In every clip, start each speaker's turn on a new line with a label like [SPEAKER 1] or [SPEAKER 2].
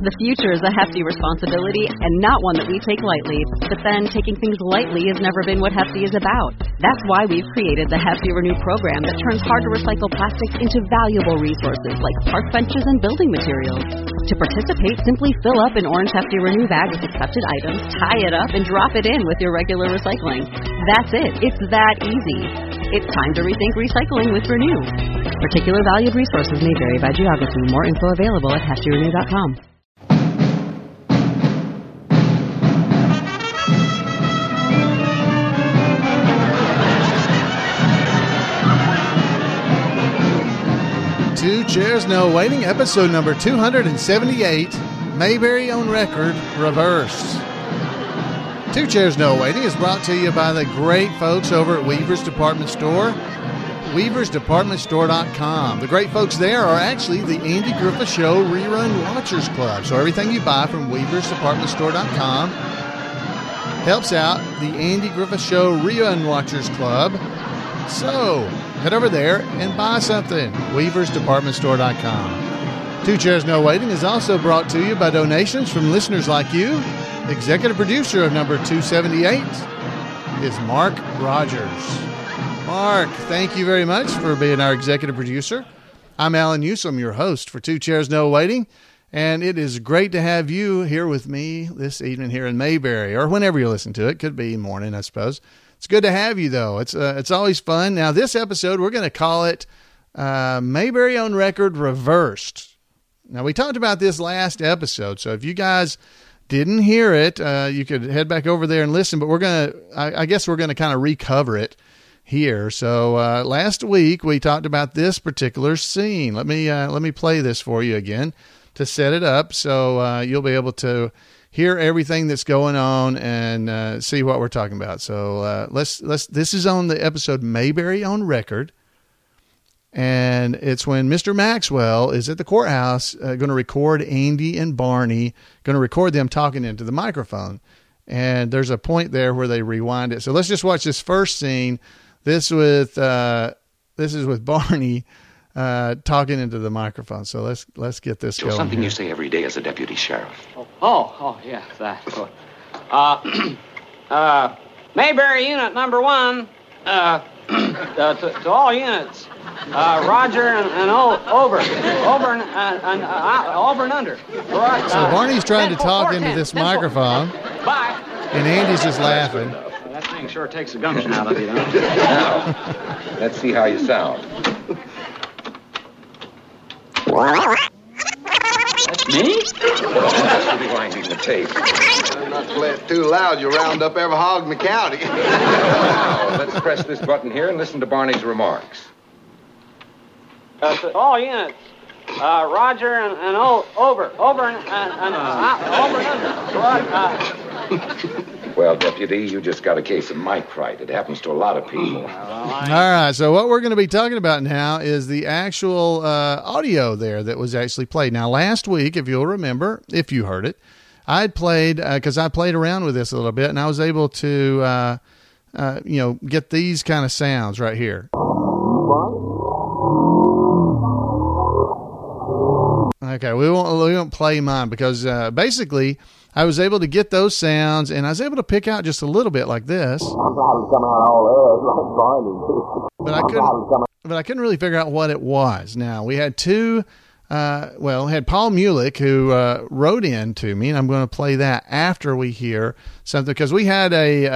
[SPEAKER 1] The future is a hefty responsibility and not one that we take lightly. But then, taking things lightly has never been what Hefty is about. That's why we've created the Hefty Renew program that turns hard-to-recycle plastics into valuable resources like park benches and building materials. To participate, simply fill up an orange Hefty Renew bag with accepted items, tie it up, and drop it in with your regular recycling. That's it. It's that easy. It's time to rethink recycling with Renew. Particular valued resources may vary by geography. More info available at heftyrenew.com.
[SPEAKER 2] Two Chairs No Waiting, episode number 278, Mayberry on Record, reversed. Two Chairs No Waiting is brought to you by the great folks over at Weaver's Department Store, weaversdepartmentstore.com. The great folks there are actually the Andy Griffith Show Rerun Watchers Club. So everything you buy from weaversdepartmentstore.com helps out the Andy Griffith Show Rerun Watchers Club. So head over there and buy something. weaversdepartmentstore.com. Two Chairs No Waiting is also brought to you by donations from listeners like you. Executive producer of number 278 is Mark Rogers. Mark, thank you very much for being our executive producer. I'm Alan Newsom, your host for Two Chairs No Waiting, and it is great to have you here with me this evening here in Mayberry, or whenever you listen to it. Could be morning, I suppose. It's good to have you, though. It's always fun. Now, this episode, we're going to call it Mayberry on Record Reversed. Now, we talked about this last episode, so if you guys didn't hear it, you could head back over there and listen, but I guess we're going to kind of recover it here. So last week, we talked about this particular scene. Let me play this for you again to set it up so you'll be able to hear everything that's going on and see what we're talking about. So this is on the episode Mayberry on Record, and it's when Mr. Maxwell is at the courthouse going to record Andy and Barney, going to record them talking into the microphone. And there's a point there where they rewind it. So let's just watch this first scene. This is with Barney talking into the microphone. So let's get this going.
[SPEAKER 3] Something you say every day as a deputy sheriff.
[SPEAKER 4] Oh, yeah, that. Mayberry Unit Number 1, to all units, Roger and over and under. Right,
[SPEAKER 2] so Barney's trying to talk into this microphone, and Andy's just laughing.
[SPEAKER 4] That thing sure takes the gumption out of you, don't it?
[SPEAKER 3] Now, let's see how you sound.
[SPEAKER 4] That's me?
[SPEAKER 3] That's rewinding the tape.
[SPEAKER 5] Not to play it too loud, you'll round up every hog in the county.
[SPEAKER 3] Now, let's press this button here and listen to Barney's remarks.
[SPEAKER 4] To all units, Roger and over and under.
[SPEAKER 3] Well, Deputy, you just got a case of mic fright. It happens to a lot of people.
[SPEAKER 2] All right, so what we're going to be talking about now is the actual audio there that was actually played. Now, last week, if you'll remember, if you heard it, I had played, because I played around with this a little bit, and I was able to, get these kind of sounds right here. Okay, we won't play mine because basically I was able to get those sounds, and I was able to pick out just a little bit like this. But I couldn't really figure out what it was. Now, we had had Paul Mulick who wrote in to me, and I'm going to play that after we hear something, because we had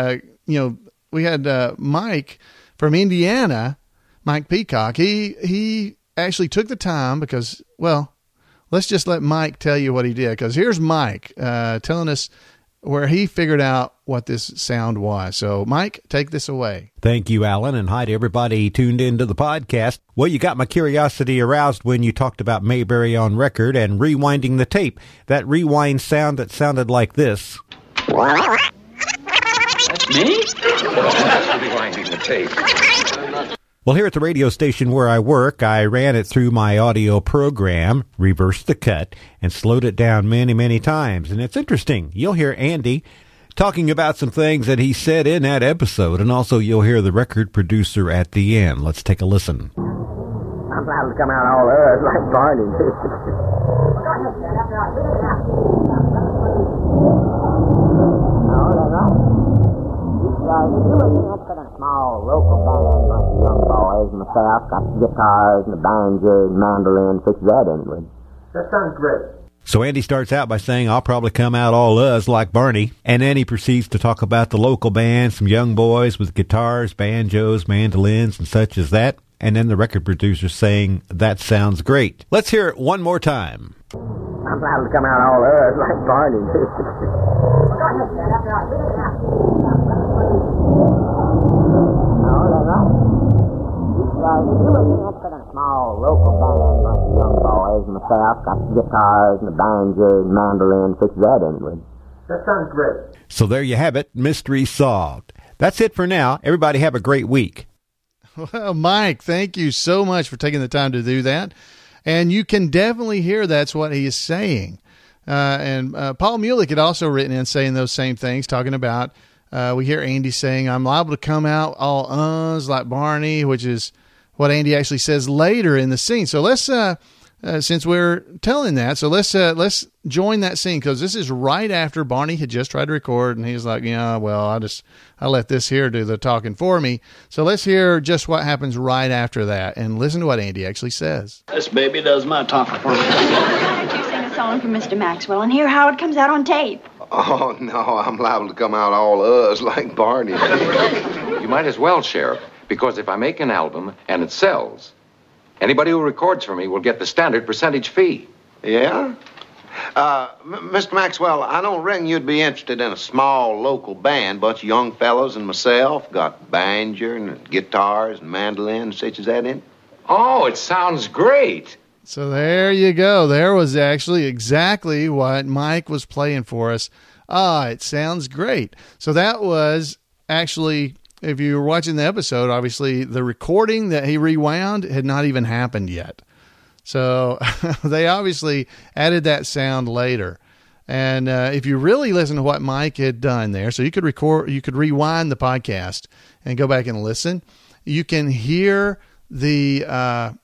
[SPEAKER 2] Mike from Indiana, Mike Peacock. He actually took the time because, well, let's just let Mike tell you what he did, because here's Mike telling us where he figured out what this sound was. So, Mike, take this away.
[SPEAKER 6] Thank you, Alan, and hi to everybody tuned into the podcast. Well, you got my curiosity aroused when you talked about Mayberry on Record and rewinding the tape. That rewind sound that sounded like this.
[SPEAKER 4] That's me?
[SPEAKER 3] That's rewinding the tape.
[SPEAKER 6] Well, here at the radio station where I work, I ran it through my audio program, reversed the cut, and slowed it down many, many times. And it's interesting. You'll hear Andy talking about some things that he said in that episode, and also you'll hear the record producer at the end. Let's take a listen.
[SPEAKER 7] I'm proud to come out all earth like Barney. Small local band, bunch of young boys, myself, got the guitars and the banjo and mandolin, fix that in with.
[SPEAKER 8] That sounds great.
[SPEAKER 6] So Andy starts out by saying, I'll probably come out all us like Barney. And then he proceeds to talk about the local band, some young boys with guitars, banjos, mandolins, and such as that. And then the record producer saying, that sounds great. Let's hear it one more time.
[SPEAKER 7] I'm liable to come out all us like Barney. Small local band, bunch of young boys, myself, got the guitars and the banjo and mandolin, fix that in with.
[SPEAKER 8] That sounds great.
[SPEAKER 6] So there you have it, mystery solved. That's it for now. Everybody have a great week.
[SPEAKER 2] Well, Mike, thank you so much for taking the time to do that. And you can definitely hear that's what he is saying. And Paul Mulick had also written in saying those same things, talking about, we hear Andy saying, I'm liable to come out all uns like Barney, which is what Andy actually says later in the scene. So let's, since we're telling that, so let's join that scene, because this is right after Barney had just tried to record, and he's like, yeah, well, I let this here do the talking for me. So let's hear just what happens right after that, and listen to what Andy actually says.
[SPEAKER 4] This baby does my talking for me.
[SPEAKER 9] Why don't you sing a song for Mr. Maxwell and hear how it comes out on tape?
[SPEAKER 5] Oh, no, I'm liable to come out all us like Barney.
[SPEAKER 3] You might as well, Sheriff, because if I make an album and it sells, anybody who records for me will get the standard percentage fee.
[SPEAKER 5] Yeah? Mr. Maxwell, I don't reckon you'd be interested in a small local band, bunch of young fellows and myself, got banjo and guitars and mandolins, such as that in.
[SPEAKER 3] Oh, it sounds great.
[SPEAKER 2] So there you go. There was actually exactly what Mike was playing for us. It sounds great. So that was actually, if you were watching the episode, obviously the recording that he rewound had not even happened yet. So they obviously added that sound later. And if you really listen to what Mike had done there, so you could rewind the podcast and go back and listen. You can hear the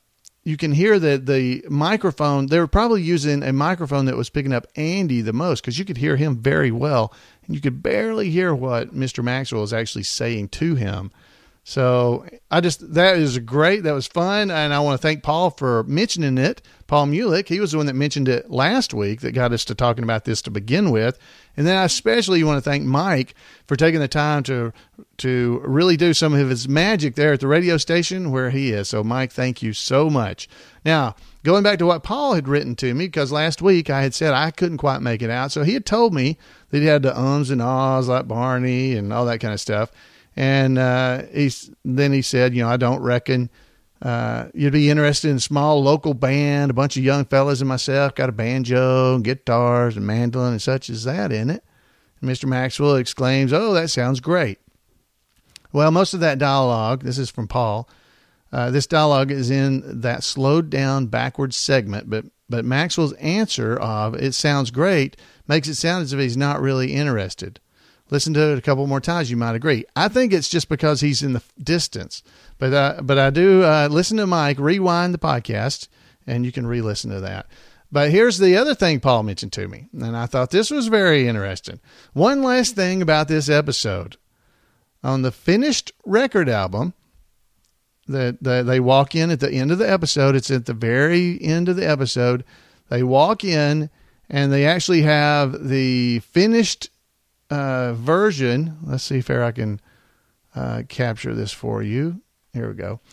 [SPEAKER 2] microphone. They were probably using a microphone that was picking up Andy the most, because you could hear him very well, and you could barely hear what Mr. Maxwell was actually saying to him. So that is great. That was fun. And I want to thank Paul for mentioning it. Paul Mulick, he was the one that mentioned it last week that got us to talking about this to begin with. And then I especially want to thank Mike for taking the time to really do some of his magic there at the radio station where he is. So Mike, thank you so much. Now, going back to what Paul had written to me, because last week I had said I couldn't quite make it out. So he had told me that he had the ums and ahs like Barney and all that kind of stuff. And he said, I don't reckon you'd be interested in a small local band, a bunch of young fellas and myself, got a banjo and guitars and mandolin and such as that in it. And Mr. Maxwell exclaims, oh, that sounds great. Well, most of that dialogue, this is from Paul, this dialogue is in that slowed down backwards segment, but Maxwell's answer of it sounds great makes it sound as if he's not really interested. Listen to it a couple more times, you might agree. I think it's just because he's in the distance. But I do listen to Mike, rewind the podcast, and you can re-listen to that. But here's the other thing Paul mentioned to me, and I thought this was very interesting. One last thing about this episode. On the finished record album that they walk in at the end of the episode, it's at the very end of the episode, they walk in and they actually have the finished version. Let's see if I can capture this for you. Here we go.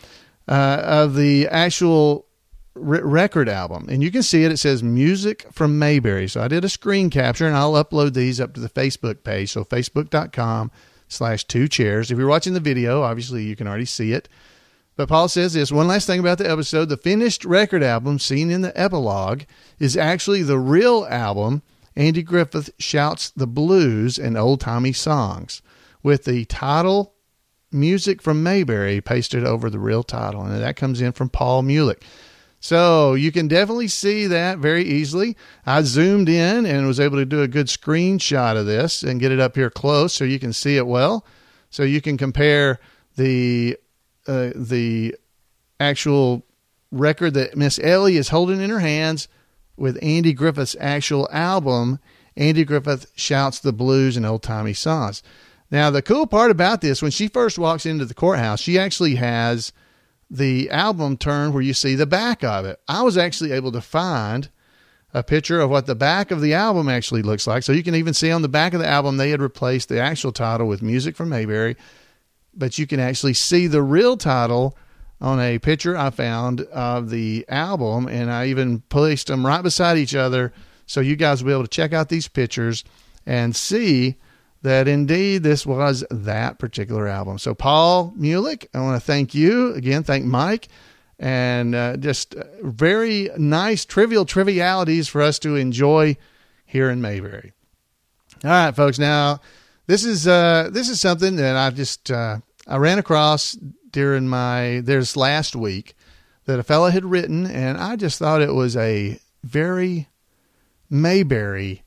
[SPEAKER 2] Of the actual record album. And you can see it. It says Music from Mayberry. So I did a screen capture, and I'll upload these up to the Facebook page. So facebook.com/2chairs. If you're watching the video, obviously you can already see it. But Paul says this, one last thing about the episode. The finished record album seen in the epilogue is actually the real album. Andy Griffith shouts the blues and old-timey songs with the title Music from Mayberry pasted over the real title. And that comes in from Paul Mulick. So you can definitely see that very easily. I zoomed in and was able to do a good screenshot of this and get it up here close so you can see it well. So you can compare the actual record that Miss Ellie is holding in her hands with Andy Griffith's actual album, Andy Griffith Shouts the Blues and Old-Timey Songs. Now, the cool part about this, when she first walks into the courthouse, she actually has the album turned where you see the back of it. I was actually able to find a picture of what the back of the album actually looks like. So you can even see on the back of the album, they had replaced the actual title with Music from Mayberry, but you can actually see the real title on a picture I found of the album, and I even placed them right beside each other so you guys will be able to check out these pictures and see that indeed this was that particular album. So Paul Mulick, I want to thank you again. Thank Mike, and just very nice trivialities for us to enjoy here in Mayberry. All right, folks. Now this is something that I ran across during this last week that a fella had written, and I just thought it was a very Mayberry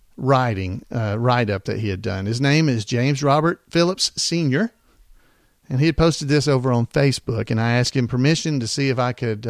[SPEAKER 2] write-up that he had done. His name is James Robert Phillips Sr., and he had posted this over on Facebook, and I asked him permission to see if I could,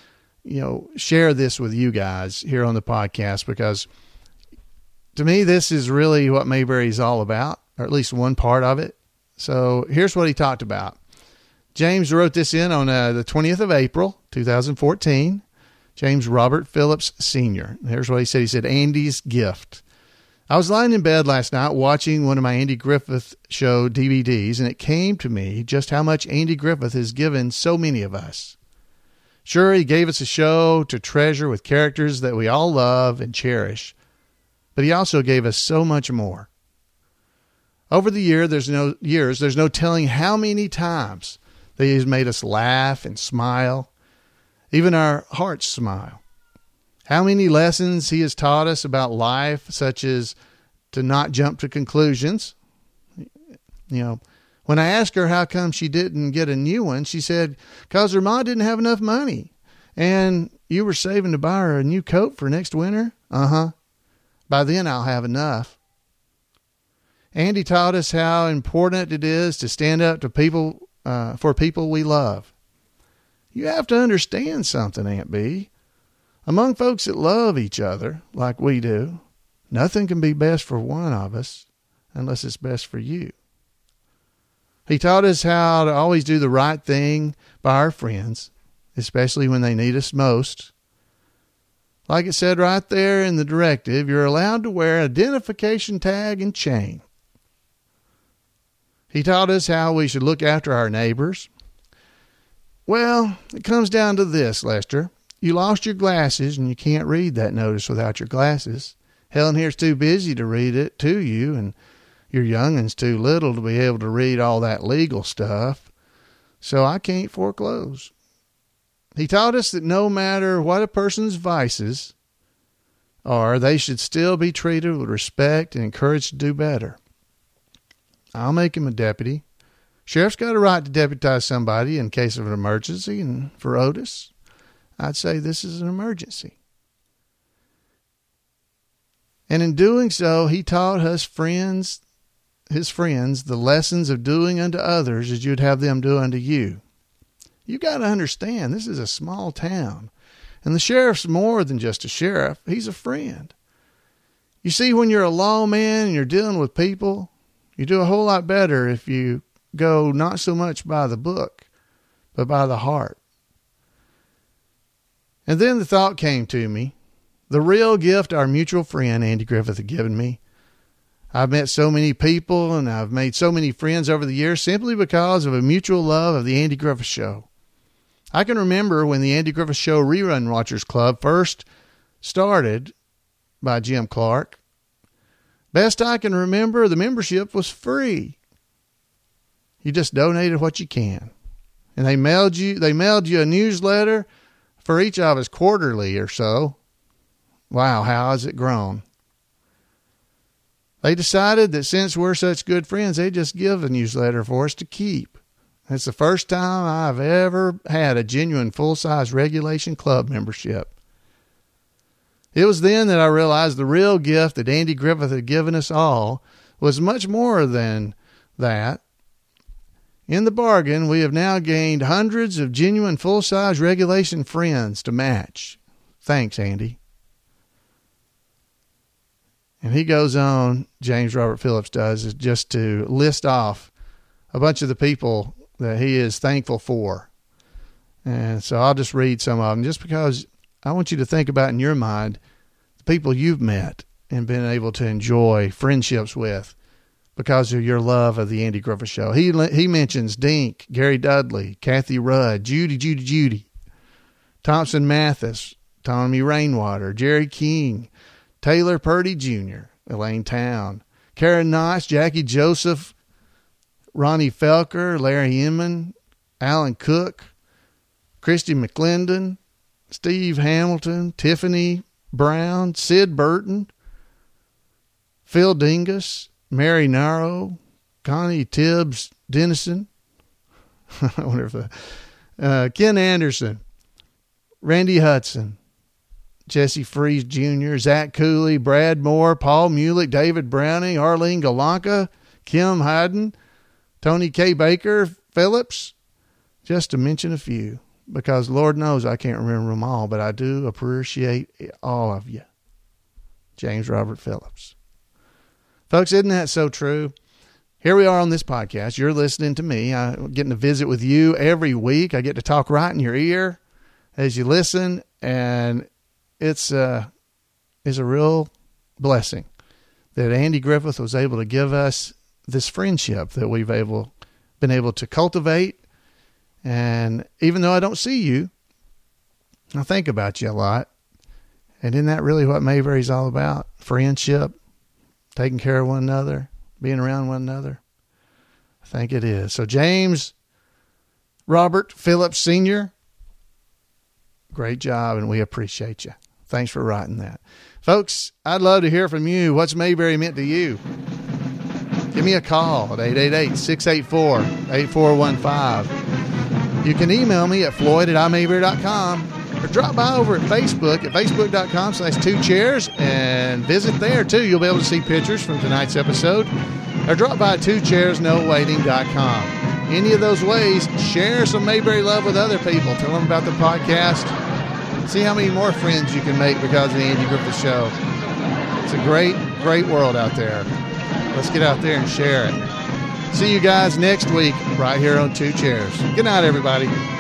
[SPEAKER 2] share this with you guys here on the podcast, because to me, this is really what Mayberry is all about, or at least one part of it. So here's what he talked about. James wrote this in on the 20th of April, 2014. James Robert Phillips Sr. Here's what he said. He said, Andy's gift. I was lying in bed last night watching one of my Andy Griffith Show DVDs, and it came to me just how much Andy Griffith has given so many of us. Sure, he gave us a show to treasure with characters that we all love and cherish, but he also gave us so much more. Over the years, there's no telling how many times that he's made us laugh and smile, even our hearts smile. How many lessons he has taught us about life, such as to not jump to conclusions. When I asked her how come she didn't get a new one, she said, 'cause her ma didn't have enough money. And you were saving to buy her a new coat for next winter? Uh-huh. By then I'll have enough. Andy taught us how important it is to stand up to people, for people we love. You have to understand something, Aunt B. Among folks that love each other like we do, nothing can be best for one of us unless it's best for you. He taught us how to always do the right thing by our friends, especially when they need us most. Like it said right there in the directive, you're allowed to wear an identification tag and chain. He taught us how we should look after our neighbors. Well, it comes down to this, Lester. You lost your glasses and you can't read that notice without your glasses. Helen here's too busy to read it to you, and your youngin's too little to be able to read all that legal stuff. So I can't foreclose. He taught us that no matter what a person's vices are, they should still be treated with respect and encouraged to do better. I'll make him a deputy. Sheriff's got a right to deputize somebody in case of an emergency, and for Otis, I'd say this is an emergency. And in doing so, he taught his friends, the lessons of doing unto others as you'd have them do unto you. You got to understand, this is a small town, and the sheriff's more than just a sheriff. He's a friend. You see, when you're a lawman and you're dealing with people, you do a whole lot better if you go not so much by the book, but by the heart. And then the thought came to me, the real gift our mutual friend Andy Griffith had given me. I've met so many people and I've made so many friends over the years simply because of a mutual love of the Andy Griffith Show. I can remember when the Andy Griffith Show Rerun Watchers Club first started by Jim Clark. Best I can remember, the membership was free. You just donated what you can. And they mailed you a newsletter for each of us quarterly or so. Wow, how has it grown? They decided that since we're such good friends, they'd just give a newsletter for us to keep. It's the first time I've ever had a genuine full-size regulation club membership. It was then that I realized the real gift that Andy Griffith had given us all was much more than that. In the bargain, we have now gained hundreds of genuine full-size regulation friends to match. Thanks, Andy. And he goes on, James Robert Phillips does, is just to list off a bunch of the people that he is thankful for. And so I'll just read some of them just because I want you to think about in your mind the people you've met and been able to enjoy friendships with because of your love of the Andy Griffith Show. He mentions Dink, Gary Dudley, Kathy Rudd, Judy, Thompson Mathis, Tommy Rainwater, Jerry King, Taylor Purdy Jr., Elaine Town, Karen Nice, Jackie Joseph, Ronnie Felker, Larry Inman, Alan Cook, Christy McClendon, Steve Hamilton, Tiffany Brown, Sid Burton, Phil Dingus, Mary Narrow, Connie Tibbs Dennison, I wonder if Ken Anderson, Randy Hudson, Jesse Fries Jr., Zach Cooley, Brad Moore, Paul Mulick, David Browning, Arlene Galanka, Kim Hayden, Tony K. Baker, Phillips, just to mention a few, because Lord knows I can't remember them all, but I do appreciate all of you. James Robert Phillips. Folks, isn't that so true? Here we are on this podcast. You're listening to me. I'm getting to visit with you every week. I get to talk right in your ear as you listen, and it's a real blessing that Andy Griffith was able to give us this friendship that we've been able to cultivate. And even though I don't see you, I think about you a lot. And isn't that really what Mayberry's all about? Friendship, taking care of one another, being around one another. I think it is. So James Robert Phillips Sr., great job, and we appreciate you. Thanks for writing that. Folks, I'd love to hear from you. What's Mayberry meant to you? Give me a call at 888-684-8415. You can email me at floyd@imayberry.com or drop by over at Facebook at facebook.com/2chairs and visit there too. You'll be able to see pictures from tonight's episode, or drop by 2chairsnowaiting.com. Any of those ways, share some Mayberry love with other people. Tell them about the podcast. See how many more friends you can make because of the Andy Griffith Show. It's a great, great world out there. Let's get out there and share it. See you guys next week right here on Two Chairs. Good night, everybody.